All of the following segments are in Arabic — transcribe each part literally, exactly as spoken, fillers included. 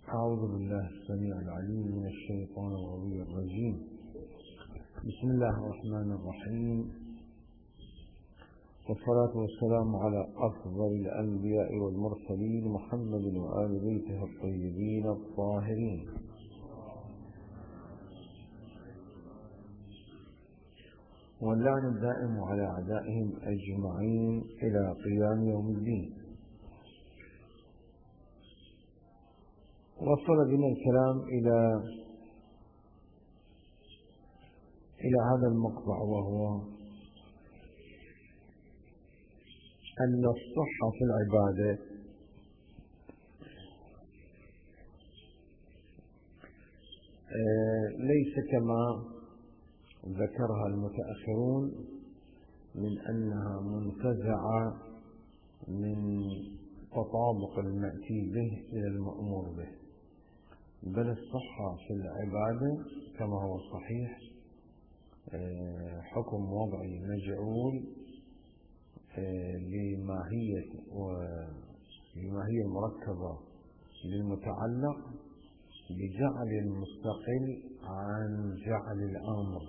أعوذ بالله السميع العليم من الشيطان الغوي الرجيم. بسم الله الرحمن الرحيم، والصلاة والسلام على أفضل الأنبياء والمرسلين محمد وآل بيته الطيبين الطاهرين. واللعن الدائم على أعدائهم أجمعين إلى قيام يوم الدين. وصل بنا الكلام إلى إلى هذا المقطع، وهو أن الصحة في العبادة ليس كما ذكرها المتأخرون من أنها منتزعة من تطابق المأتي به إلى المأمور به، بل الصحة في العبادة كما هو الصحيح حكم وضعي مجعول لماهية ولماهية مركبة للمتعلق بجعل مستقل عن جعل الأمر.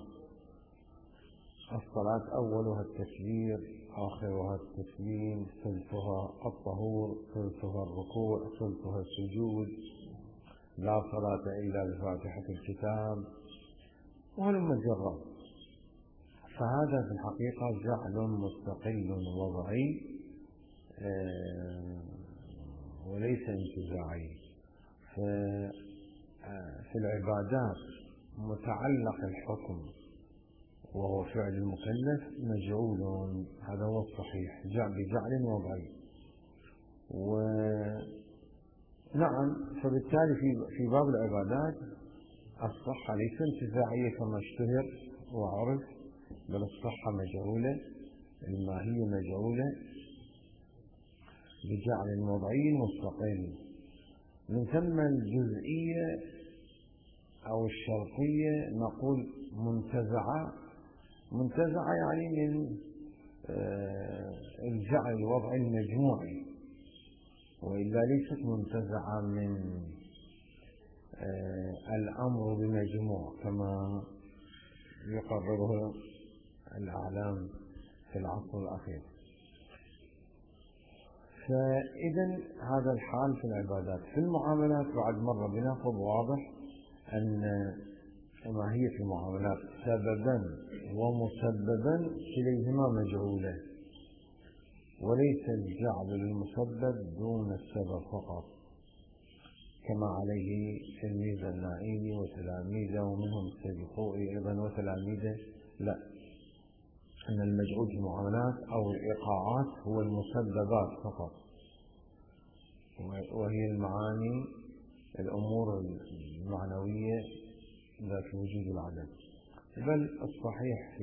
الصلاة أولها التكبير، آخرها التسليم، ثلثها الطهور، ثلثها الركوع، ثلثها السجود، لا صلاة إلا بفاتحة الكتاب، ولما جرى. فهذا في الحقيقة جعل مستقل وضعي وليس انتزاعي. في العبادات متعلق الحكم وهو فعل المكلف مجعول، هذا هو الصحيح، بجعل وضعي. ونعم، فبالتالي في باب العبادات الصحة ليس انتزاعية كما اشتهر وعرف، بل الصحة مجعولة، الماهية مجعولة بجعل وضعي مستقل. من ثم الجزئية أو الشرطية نقول منتزعة. منتزعة يعني من الجعل الوضعي المجموعي، وإلا ليست منتزعة من الأمر بمجموع كما يقرره الأعلام في العصر الأخير. فإذا هذا الحال في العبادات. في المعاملات بعد مرة بناخذ واضح أن ماهية المعاملات سببا ومسببا كليهما مجعولة، وليس الجعل للمسبب دون السبب فقط كما عليه تلميذ النائي وتلاميذه ومنهم السيد الخوئي أيضا وتلاميذه. لا، أن المجعول في المعاملات أو الإيقاعات هو المسببات فقط، وهي المعاني الأمور المعنوية ذات وجود العدم. بل الصحيح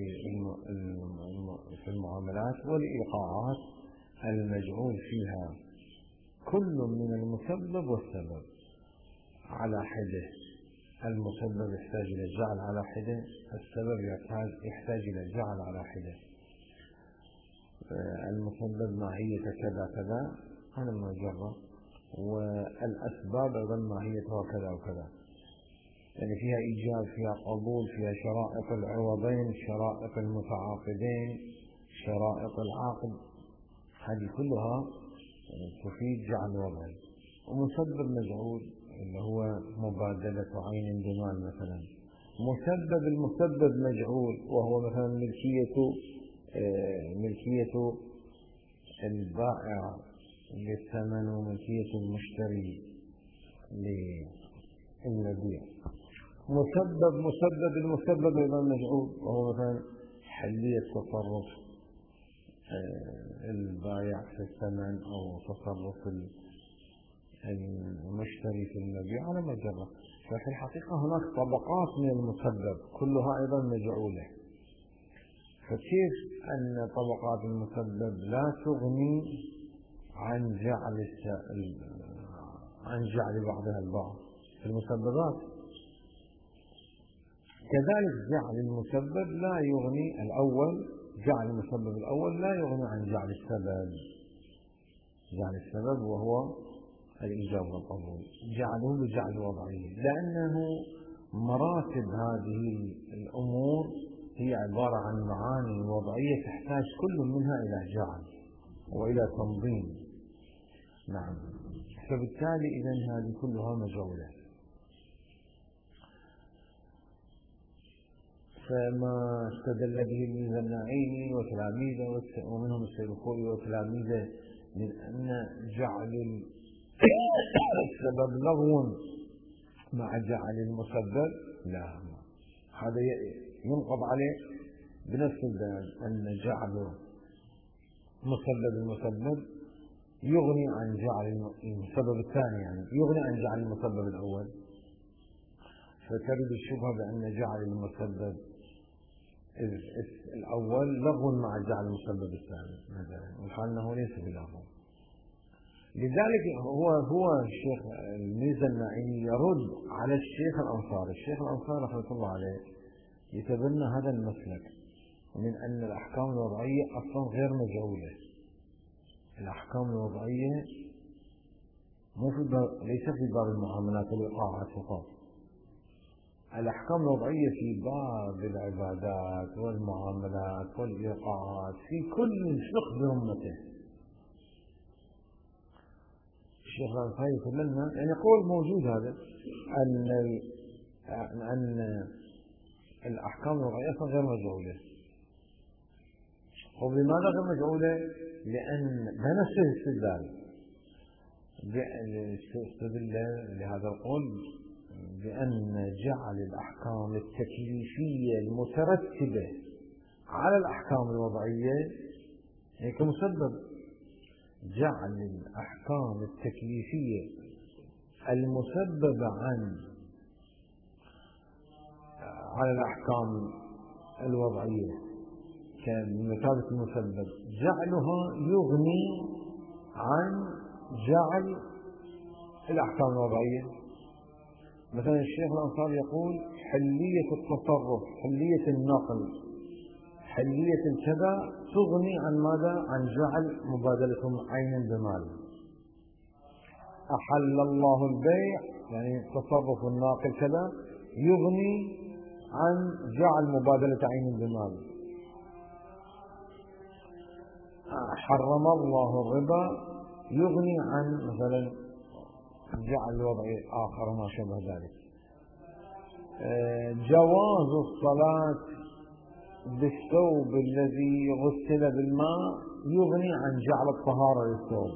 في المعاملات والإيقاعات المجعول فيها كل من المسبب والسبب على حدة. المسبب يحتاج إلى الجعل على حدة، السبب يحتاج إلى الجعل على حدة. المسبب ماهية كذا كذا هذا ما جرى، والأسباب أيضا ماهيتها كذا وكذا، يعني فيها إيجاب، فيها قبول، فيها شرائط العوضين، شرائط المتعاقدين، شرائط العقد، هذه كلها تفيد جعل وضعي. ومسبب مجعول اللي هو مبادلة عين بمال مثلا. مسبب المسبب مجعول وهو مثلا ملكية ملكية البائع للثمن وملكية المشتري للمبيع. مسبب مسبب المسبب أيضا مجعول وهو مثلا حلية تصرف البائع في الثمن أو تصرف المشتري في المبيع على ما جرى. ففي الحقيقة هناك طبقات من المسبب كلها أيضا مجعولة. فكيف أن طبقات المسبب لا تغني عن جعل عن جعل بعضها البعض في المسببات، كذلك جعل المسبب لا يغني الأول جعل المسبب الأول لا يغني عن جعل السبب. جعل السبب وهو الإيجاب والقبول، جعلوه بجعل وضعي، لأنه مراتب هذه الأمور هي عبارة عن معاني وضعية تحتاج كل منها إلى جعل وإلى تنظيم. نعم، فبالتالي إذن هذه كلها مجعولة. فما استدل به الميزانعيني وتلاميذه ومنهم السيد الخوئي وتلاميذه من أن جعل السبب لغو مع جعل المسبب، لا، هذا ينقض عليه بنفس البيان، أن جعل مسبب المسبب يغني عن جعل المسبب الثاني، يعني يغني عن جعل المسبب الأول. فترد الشبهة بأن جعل المسبب الأول لغو مع جعل المسبب الثاني مثلا، والحال أنه ليس بلغو. لذلك هو هو الشيخ الميزانعيني يرد على الشيخ الأنصاري. الشيخ الأنصاري رحمة الله عليه يتبنى هذا المسلك من أن الأحكام الوضعية أصلا غير مجعولة. الأحكام الوضعية مو في باب، ليس في باب المعاملات والإيقاعات فقط. الأحكام الوضعية في باب العبادات والمعاملات والإيقاعات، في كل فقه برمته. الشيخ الأنصاري يتبنى، يعني قول موجود هذا، أن أن الأحكام الوضعية أصلا غير مجعولة. ولماذا غير مجعولة؟ لأن بنفس الاستدلال استدل لهذا القول بأن جعل الأحكام التكليفية المترتبة على الأحكام الوضعية هي كمسبب. جعل الأحكام التكليفية المسببة عن على الأحكام الوضعية كمثابة المسبب، جعلها يغني عن جعل الأحكام الوضعية. مثلا الشيخ الأنصاري يقول حلية التصرف، حلية النقل، حلية الكذا تغني عن ماذا؟ عن جعل مبادلة عين بمال. أحل الله البيع، يعني تصرف الناقل كذا يغني عن جعل مبادلة عين بمال. حرم الله الربا يغني عن مثلا جعل وضعي آخر ما شابه ذلك. جواز الصلاة بالثوب الذي غسل بالماء يغني عن جعل الطهارة للثوب.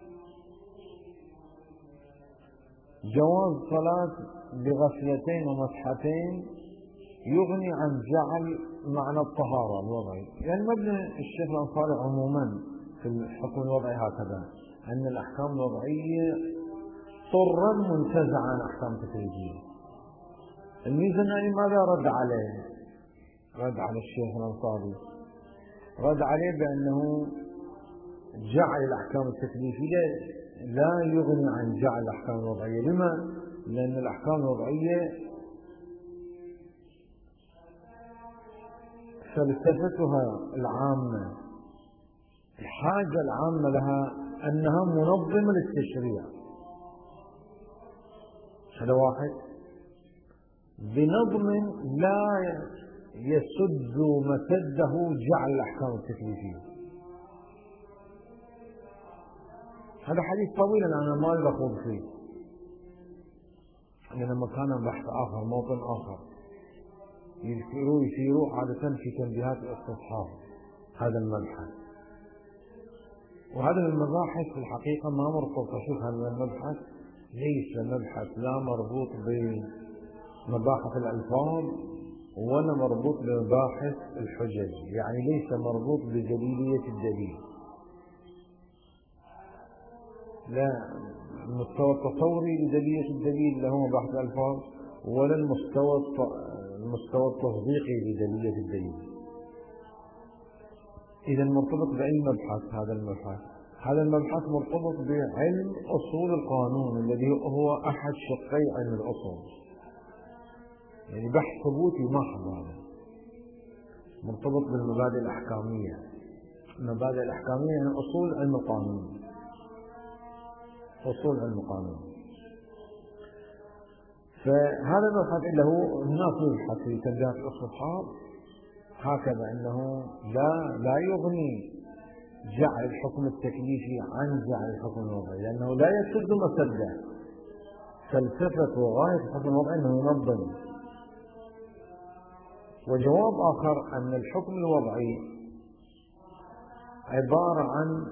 جواز الصلاة بغسلتين ومسحتين يغني عن جعل معنى الطهارة الوضعي. يعني مبنى الشيخ الأنصاري عموما في الحكم الوضعي هكذا، أن الأحكام الوضعية طرا منتزعة عن أحكام تكليفية. الميزانعي ماذا رد عليه؟ رد على الشيخ الأنصاري، رد عليه بأنه جعل الأحكام التكليفية لا يغني عن جعل الأحكام الوضعية. لما؟ لأن الأحكام الوضعية فلسفتها العامة، الحاجة العامة لها أنها منظمة للتشريع. هذا واحد بنظم لا يسد مسده جعل الأحكام التكليفية. هذا حديث طويل أنا ما أريد أخوض فيه، لأن مكان بحث آخر، موطن آخر يسيروا يسيروا عادة في تنبيهات الاستصحاب هذا المبحث. وهذا المباحث في الحقيقة ما مرتبط. شوف هذا المبحث ليس مبحث لا مربوط بمباحث الألفاظ ولا مربوط بمباحث الحجج، يعني ليس مربوط بجليلية الدليل، لا المستوى التصوري لجليلية الدليل له مباحث الألفاظ، ولا المستوى المستوى التصديقي لجليلية الدليل. إذا مرتبط بأي مبحث هذا المبحث؟ هذا المبحث مرتبط بعلم أصول القانون الذي هو أحد شقي علم الأصول، يعني بحث ثبوتي محض. هذا مرتبط بالمبادئ الأحكامية. المبادئ الأحكامية يعني أصول علم القانون. أصول علم القانون. فهذا المبحث اللي هو الناس يبحث في ترجمة الاستصحاب هكذا أنه لا لا يغني جعل الحكم التكليفي عن جعل الحكم الوضعي، لأنه لا يسد مسده. فلسفة وغاية الحكم الوضعي أنه ينظم. وجواب آخر أن الحكم الوضعي عبارة عن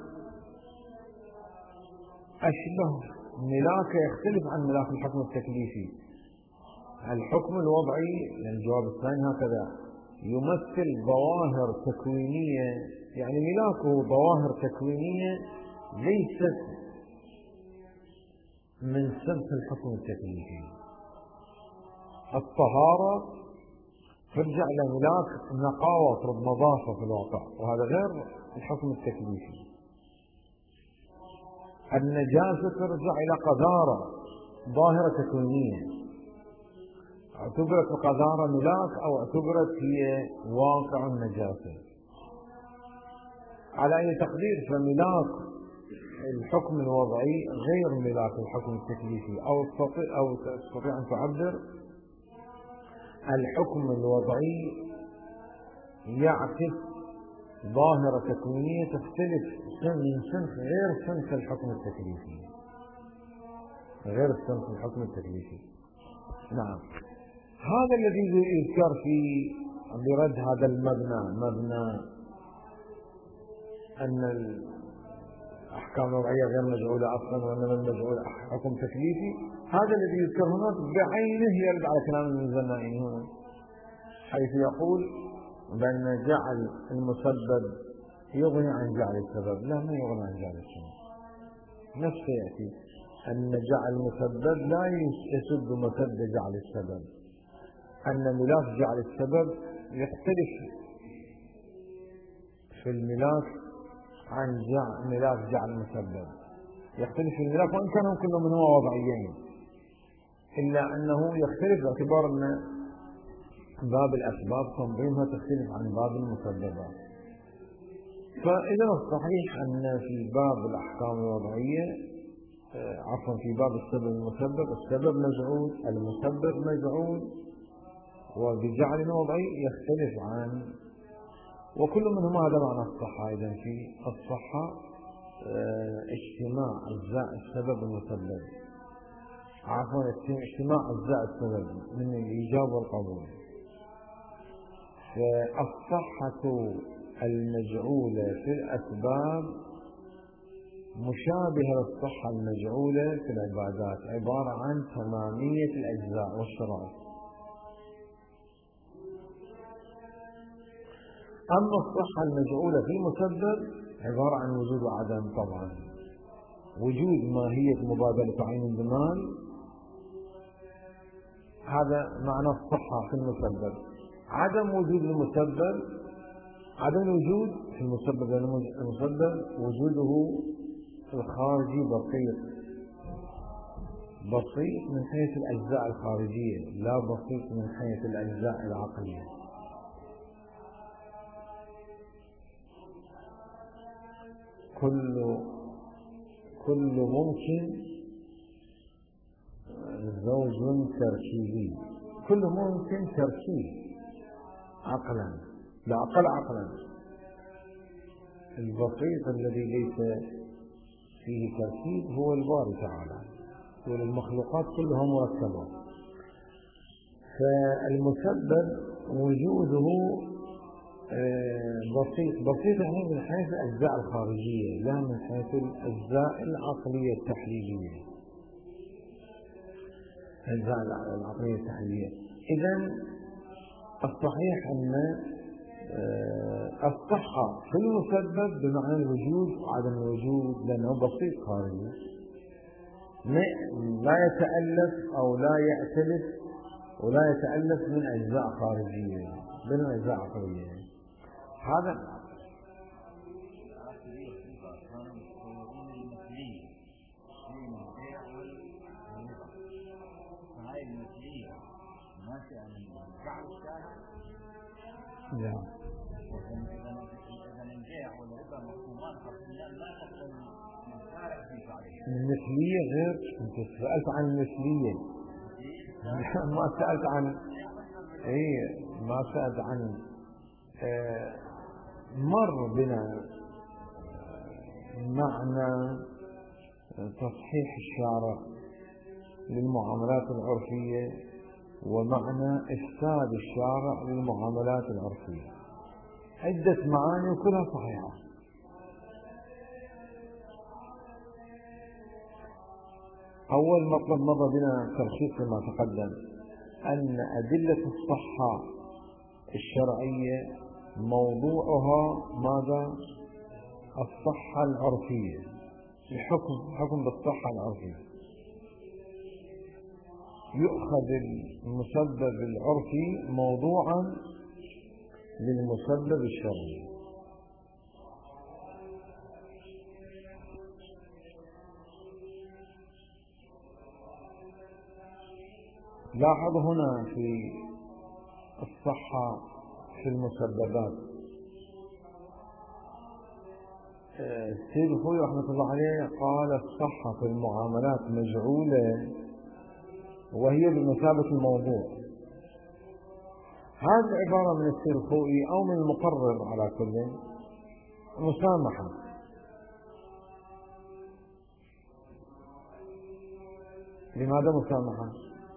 أشبه ملاك يختلف عن ملاك الحكم التكليفي. الحكم الوضعي الجواب الثاني هكذا يمثل ظواهر تكوينية، يعني ملاكه ظواهر تكوينية ليست من سمت الحكم التكليفي. الطهارة ترجع إلى ملاك نقاوة نظافة في الواقع، وهذا غير الحكم التكليفي. النجاسة ترجع إلى قذارة ظاهرة تكوينية، اعتبرت القذارة ملاك أو اعتبرت هي واقع النجاسة. على أي تقدير فملاك الحكم الوضعي غير ملاك الحكم التكليفي، أو تستطيع, أو تستطيع أن تعبر الحكم الوضعي يعكس ظاهرة تكوينية تختلف من صنف غير صنف الحكم التكليفي، غير صنف الحكم التكليفي. نعم، هذا الذي يذكر في برد هذا المبنى، مبنى أن الأحكام الوضعية غير مجعولة أصلا وإنما المجعول حكم تكليفي، هذا الذي يذكر هناك بعينه يرد على كلام المزنائي هنا، حيث يقول بأن جعل المسبب يغني عن جعل السبب. لا، ما يغني عن جعل السبب. نفسه يأتي أن جعل المسبب لا يسد مسد جعل السبب، أن ملاك جعل السبب يختلف في الملاك عن جعل ملاك جعل المسبب، يختلف في الملاك وإن كانوا كل منهما وضعيين، إلا أنه يختلف باعتبار أن باب الأسباب تنظيمها تختلف عن باب المسببات. فإذا الصحيح أن في باب الأحكام الوضعية عفوا في باب السبب المسبب السبب مجعول، المسبب مجعول، وبجعل وضعي يختلف عن، وكل منهما هذا معنى الصحة. إذن في الصحة اجتماع أجزاء السبب المسبب، عفوا اجتماع أجزاء السبب من الإيجاب والقبول. فالصحة المجعولة في الأسباب مشابهة للصحة المجعولة في العبادات، عبارة عن تمامية الأجزاء والشرائط. أما الصحة المجعولة في المسبب عبارة عن وجود وعدم. طبعا وجود ماهية مبادلة عين بمال، هذا معنى الصحة في المسبب. عدم وجود المسبب، عدم الوجود في المسبب، لأن المسبب وجوده الخارجي بسيط بسيط من حيث الأجزاء الخارجية، لا بسيط من حيث الأجزاء العقلية. كل كل ممكن زوج تركيبي، كل ممكن تركيب عقلا، لا أقل عقلا. البسيط الذي ليس فيه تركيب هو الباري تعالى، والمخلوقات كلها مركبة. فالمسبب وجوده بسيط بسيط يعني من حيث الأجزاء الخارجية، لا من حيث الأجزاء العقلية التحليلية. الأجزاء العقلية التحليلية. إذن الصحيح أن الصحة في المسبب بمعنى الوجود وعدم الوجود، لأنه بسيط خارجي لا يتألف أو لا يأتلف ولا يتألف من أجزاء خارجية بل من أجزاء عقلية. هذا المثلية غير، أنت سألت عن المثلية ما سألت عن إيه ما سألت عن آه مر بنا معنى تصحيح الشارع للمعاملات العرفية ومعنى إفساد الشارع للمعاملات العرفية، عدة معاني وكلها صحيحة. أول مطلب مر بنا تلخيص ما تقدم أن أدلة الصحة الشرعية موضوعها ماذا؟ الصحة العرفية، الحكم حكم بالصحة العرفية. يؤخذ المسبب العرفي موضوعا للمسبب الشرعي. لاحظ هنا في الصحة في المسببات السيد الخوي رحمة الله عليه قال الصحة في المعاملات مجعولة وهي بمثابة الموضوع. هذه عبارة من السيد الخوي أو من المقرر على كل مسامحة. لماذا مسامحة؟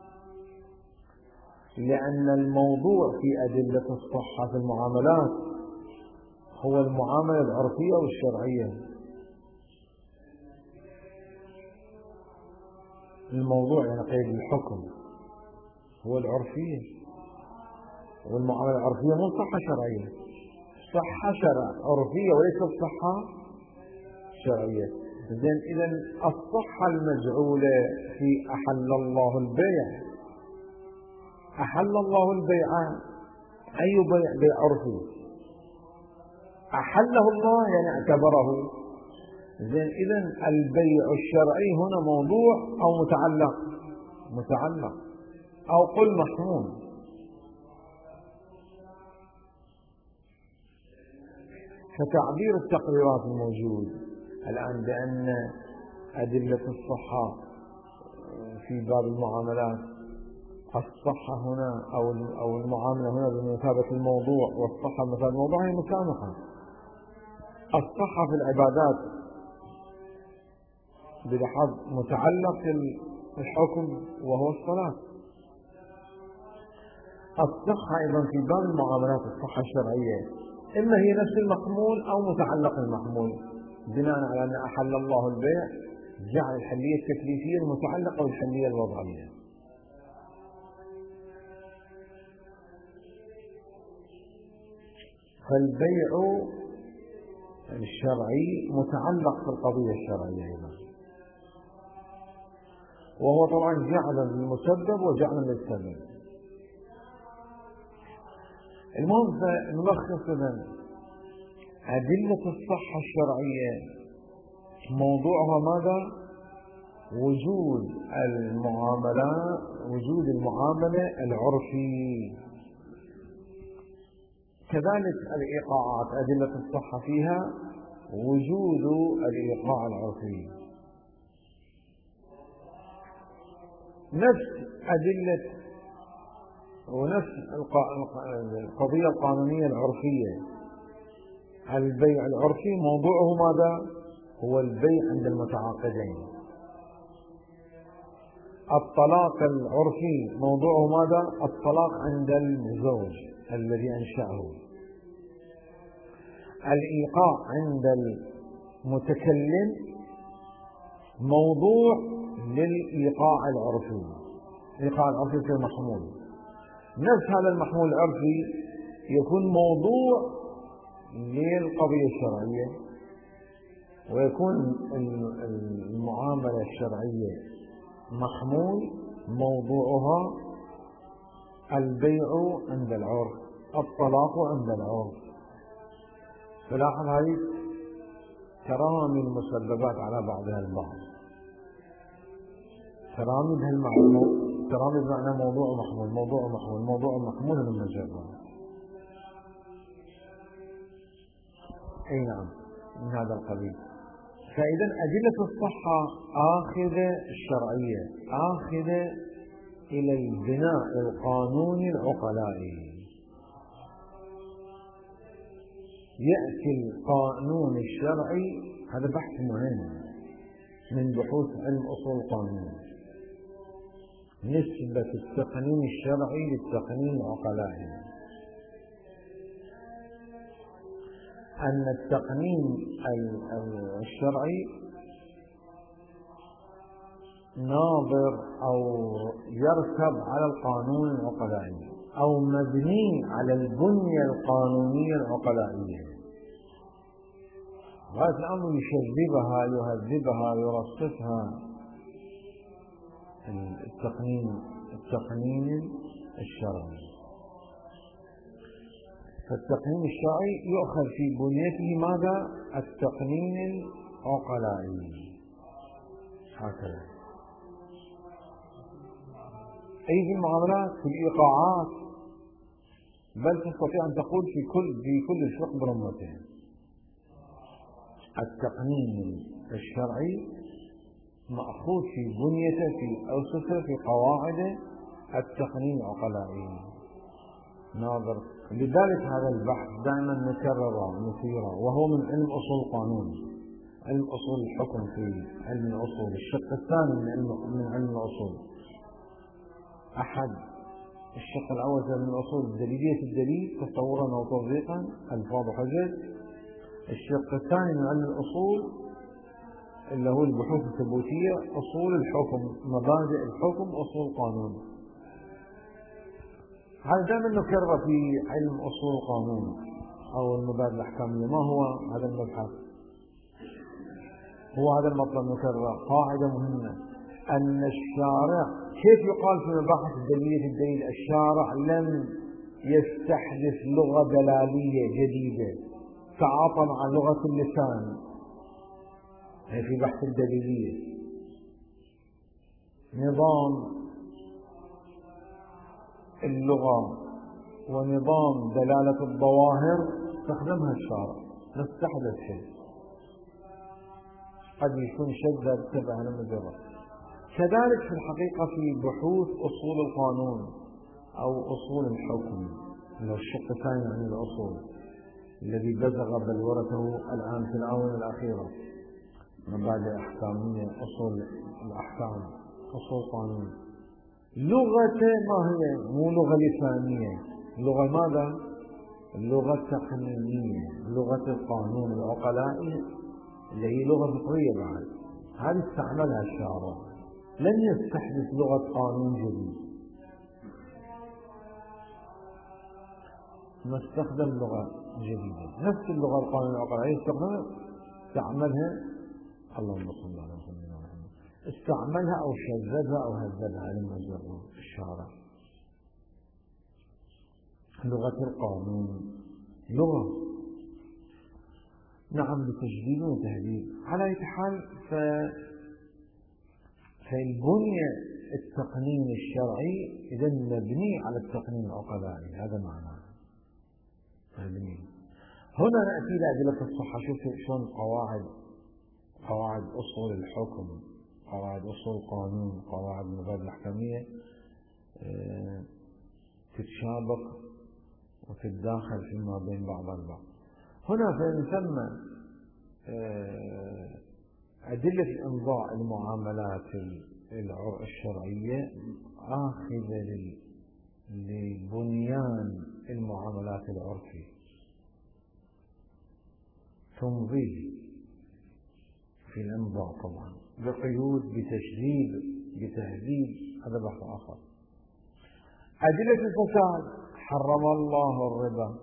لأن الموضوع في أدلة الصحة في المعاملات هو المعاملة العرفية والشرعية. الموضوع يعني قيد الحكم هو العرفية، والمعاملة العرفية مو صحة شرعية، صحة شرع عرفية وليست صحة شرعية. إذن إذن الصحة المجعولة في أحل الله البيع، أحل الله البيع أي بيع؟ بيع عرفي، أحله الله يعني اعتبره. زين إذن البيع الشرعي هنا موضوع أو متعلق؟ متعلق، أو قل محمول. فتعبير التقريرات الموجود الآن بأن أدلة الصحة في باب المعاملات الصحة هنا أو أو المعاملة هنا بمثابة الموضوع والصحة بمثابة الموضوع هي مسامحة. الصحة في العبادات بلحظ متعلق الحكم وهو الصلاة. الصحة أيضا في باب المعاملات الصحة الشرعية إما هي نفس المحمول أو متعلق المحمول، بناء على أن أحل الله البيع جعل الحلية التكليفية المتعلقة بالحلية الوضعية. فالبيع الشرعي متعلق في القضية الشرعية أيضا، وهو طبعا جعل للمسبب وجعل للسبب. المهم نلخص إذن أدلة الصحة الشرعية موضوعها ماذا؟ وجود المعاملة وجود المعاملة العرفي. كذلك الإيقاعات أدلة الصحة فيها وجود الإيقاع العرفي. نفس أدلة ونفس القضية القانونية العرفية البيع العرفي موضوعه ماذا؟ هو البيع عند المتعاقدين. الطلاق العرفي موضوعه ماذا؟ الطلاق عند الزوج الذي أنشأه. الإيقاع عند المتكلم موضوع للإيقاع العرفي. الإيقاع العرفي في المحمول، نفس هذا المحمول العرفي يكون موضوع للقضية الشرعية، ويكون المعاملة الشرعية محمول موضوعها البيع عند العرف، الطلاق عند العرف. فلاحظ هذه ترامي المسببات على بعضها البعض، ترامي بهالمعنى، ترامي بمعنى موضوع محمول موضوع محمول موضوع محمول من المجرد. اي نعم من هذا القبيل. فإذا أدلة الصحة آخذة الشرعية آخذة إلى البناء القانوني العقلائي. يأتي القانون الشرعي، هذا بحث مهم من بحوث علم أصول القانون، نسبة التقنين الشرعي للتقنين العقلائي. أن التقنين الشرعي ناظر أو يركب على القانون العقلائي أو مبني على البنية القانونية العقلائية. غاية الأمر يشذبها يهذبها يرصفها التقنين التقنين الشرعي. فالتقنين الشرعي يؤخذ في بنيته ماذا؟ التقنين العقلائي. هكذا أي في المعاملات في الإيقاعات، بل تستطيع أن تقول في كل في كل الفقه برمته. التقنين الشرعي مأخوذ في بنيته في أسسه في قواعد التقنين العقلائي ناظر. لذلك هذا البحث دائما نكرره نثيره، وهو من علم أصول القانون، علم أصول الحكم في علم الأصول، الشق الثاني من علم من علم الأصول. أحد الشق الأول من الأصول دليلية الدليل تصورا أو تطبيقا، ألفاظ وحجج. الشق الثاني من علم الأصول اللي هو البحوث الثبوتية، أصول الحكم، مبادئ الحكم، أصول القانون. هذا دائما نكرر في علم أصول القانون أو المبادئ الأحكامية. ما هو هذا المبحث؟ هو هذا المطلب نكرر قاعدة مهمة، أن الشارع كيف يقال في مباحث الدليلية الدليل؟ الشارع لم يستحدث لغة دلالية جديدة، تعاطى مع لغة اللسان في بحث الدليلية. نظام اللغة ونظام دلالة الظواهر استخدمها الشارع، لا استحدث شيء. قد يكون شذ تبع المجرد. كذلك في الحقيقة في بحوث أصول القانون أو أصول الحكم، اللي هو الشق الثاني من الأصول الذي بزغ بلورته الآن في الآونة الأخيرة، مبادئ أحكامية، أصول الأحكام، أصول القانون. لغته ما هي؟ مو لغة لسانية، لغة ماذا؟ اللغة التقنينية، لغة القانون العقلائي اللي هي لغة فطرية بعد. هذه استعملها الشارع، لم يستحدث لغة قانون جديد، ما استخدم لغة جديدة، نفس اللغة القانون العقلائي استخدمها استعملها اللهم صل على سيدنا محمد، استعملها أو شذبها أو هذبها لما جرى الشارع. لغة القانون لغة نعم بتجديد وتهذيب. على أي حال ف... فالبنية التقنين الشرعي إذا مبني على التقنين العقلائي، هذا معناه مبني. هنا نأتي إلى أدلة الصحة. شوف شلون قواعد قواعد أصول الحكم، قواعد أصول القانون، قواعد المبادئ الأحكامية اه تتشابك وتتداخل فيما بين بعض البعض. هنا فنسمى اه أدلة الإمضاء المعاملات الشرعية آخذة لبنيان المعاملات العرفي، تمضيه في الإمضاء طبعا بقيود، بتشديد، بتهذيب، هذا بحث آخر. أدلة الفساد، حرم الله الربا.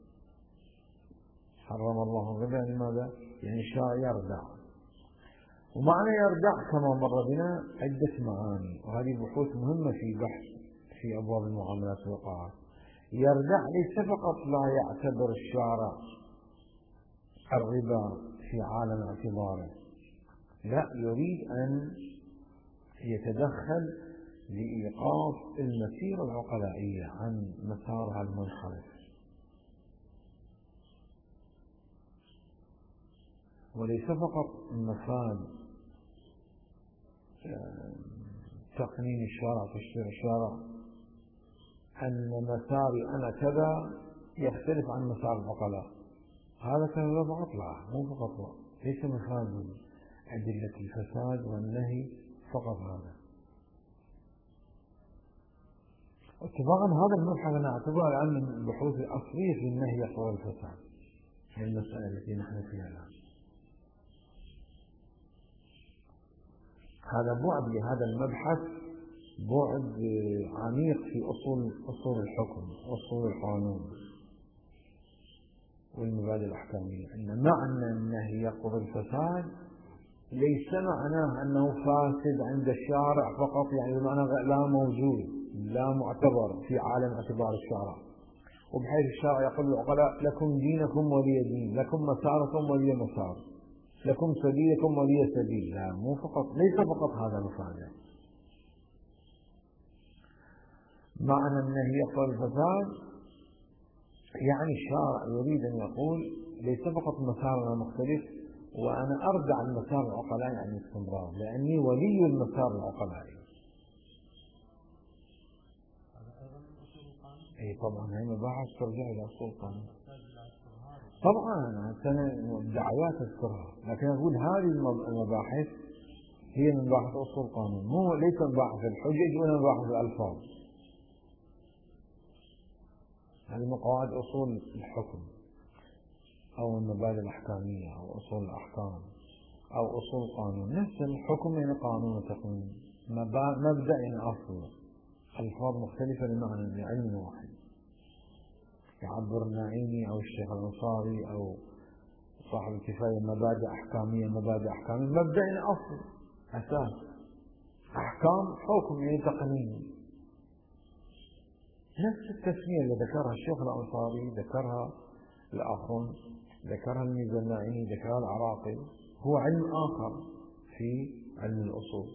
حرم الله الربا يعني ماذا؟ يعني شاء يردع، ومعنى يردع كما مر بنا عدة معاني، وهذه بحوث مهمة في بحث في أبواب المعاملات والوقائع. يردع ليس فقط لا يعتبر الشارع الربا في عالم اعتباره، لا، يريد أن يتدخل لإيقاف المسيرة العقلائية عن مسارها المنحرف. وليس فقط مفاد تقنين الشارع تشريع الشارع أن مساري أنا كذا يختلف عن مسار العقلاء، هذا كان فقط لا مو فقط لا. ليس مفاد أدلة الفساد والنهي فقط هذا. اتفاقا هذا المبحث أنا أعتبره الآن من البحوث الأصلية في النهي يقتضي الفساد، هي المسألة التي نحن فيها الآن. هذا بعد لهذا المبحث بعد عميق في أصول أصول الحكم وأصول القانون والمبادئ الأحكامية. أن معنى النهي يقتضي الفساد ليس معناه أنه فاسد عند الشارع فقط، يعني بمعنى لا موجود لا معتبر في عالم اعتبار الشارع، وبحيث الشارع يقول للعقلاء لكم دينكم ولي دين، لكم مساركم ولي مسار، لكم سبيلكم ولي سبيل. لا مو فقط، ليس فقط هذا مفاده. معنى النهي يقتضي الفساد يعني الشارع يريد أن يقول ليس فقط مسارنا مختلف وأنا أرجع المسار العقلائي عن الاستمرار لأني ولي المسار العقلائي. اي طبعا هي مباحث ترجع الى اصول القانون. طبعا كان الدعوات اذكرها، لكن اقول هذه المباحث هي من مباحث اصول القانون، مو ليس مباحث الحجج ولا مباحث الالفاظ. هذه من قواعد اصول الحكم او المبادئ الاحكاميه او اصول الاحكام او اصول القانون. نفس الحكم يعني قانون وتقنين، مبدا يعني اصل، الفاظ مختلفه لمعنى لعلم واحد. يعبر النعيمي أو الشيخ الأنصاري أو صاحب الكفاية مبادئ أحكامية مبادئ أحكامية، مبدأ أصل أساس، أحكام حكم يعني تقنين. نفس التسمية اللي ذكرها الشيخ الأنصاري ذكرها الآخرون، ذكرها الميزة النعيمي، ذكرها العراقي، هو علم آخر في علم الأصول،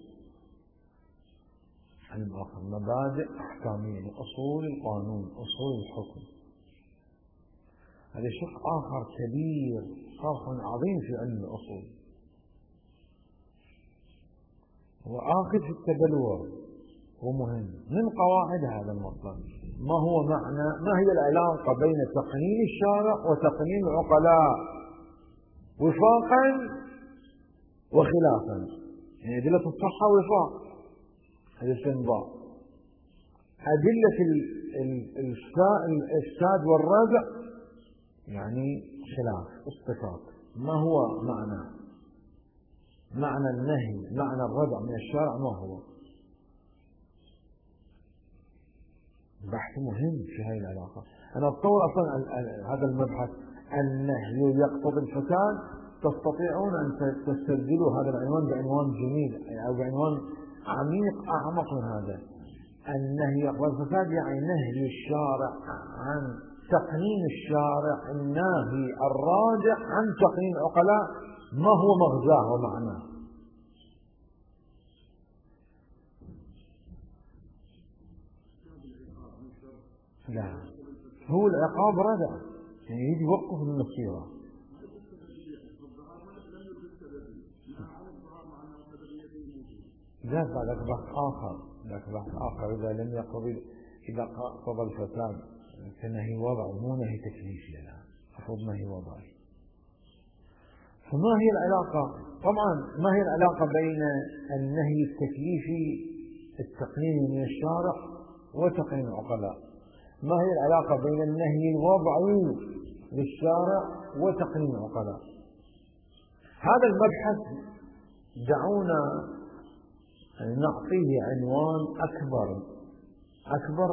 علم آخر مبادئ أحكامية أصول القانون أصول الحكم. هذا شق آخر كبير صرح عظيم في علم الأصول، وآخذ في التبلور ومهم. من قواعد هذا المطلب ما هو معنى ما هي العلاقة بين تقنين الشارع وتقنين العقلاء وفاقا وخلافا، يعني أدلة الصحة وفاق هذا استنباط، أدلة الإفساد والردع يعني خلاف اصطفاق. ما هو معنى معنى النهي معنى الردع من الشارع ما هو؟ بحث مهم في هذه العلاقة. أنا أتصور أصلا هذا المبحث النهي يقتضي الفساد تستطيعون أن تستبدلوا هذا العنوان بعنوان جميل أو بعنوان عميق أعمق من هذا. النهي يقتضي الفساد يعني نهي الشارع عن تقنين الشارع، الناهي الراجع عن تقنين العقلاء. ما هو مغزاه ومعناه؟ لا هو العقاب ردع، يعني يجي يوقف المسيرة. لا ذاك بحث آخر، ذاك بحث آخر إذا لم يقضي إذا قضى الفساد كنهي وضعي مو نهي تكليفي، لا أفضل نهي وضعي. فما هي العلاقة؟ طبعا ما هي العلاقة بين النهي التكليفي التقنيني من الشارع وتقنين العقلاء؟ ما هي العلاقة بين النهي الوضعي للشارع وتقنين العقلاء؟ هذا المبحث دعونا نعطيه عنوان أكبر أكبر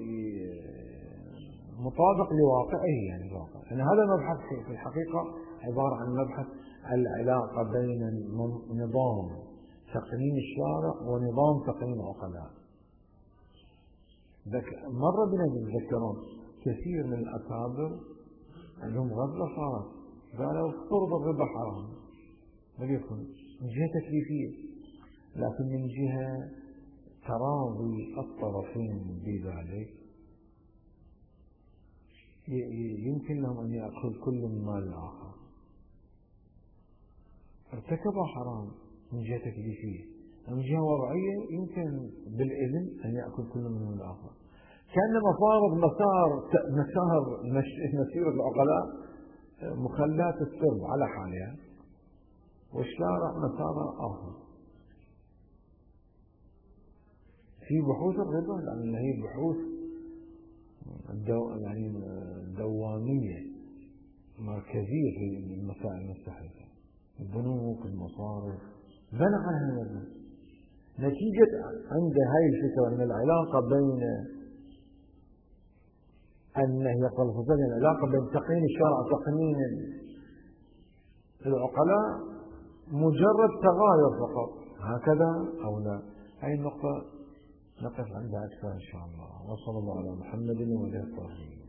مطابق لواقعه، يعني الواقع. يعني هذا المبحث في الحقيقة عبارة عن مبحث العلاقة بين نظام تقنين الشارع ونظام تقنين العقلاء. مرة بنا تتذكرون كثير من الأكابر عندهم غفلة صارت، قالوا افترض الربا حرام، وليكن من جهة تكليفية، لكن من جهة تراضي الطرفين بذلك يمكن لهم أن يأخذ كل من مال الآخر. ارتكب حرام من جهة تكليفية، من جهة وضعية يمكن بالإذن أن يأكل كل منهم الآخر، كأنما فارض مسار مسار مسيرة العقلاء مخلات السرب على حالها والشارع مسار آخر. في بحوث الربا لأن هي بحوث الدو... يعني دوامية مركزية في المسائل المستحدثة، البنوك المصارف بنى عنها الناس نتيجة عند هاي الفكرة أن العلاقة بين أن هي قلفزة العلاقة بين تقنين الشرع وتقنين العقلاء مجرد تغاير فقط، هكذا أو لا. هاي النقطة نقف عندها أكثر إن شاء الله. وصلى الله على محمد وعلى آله وصحبه.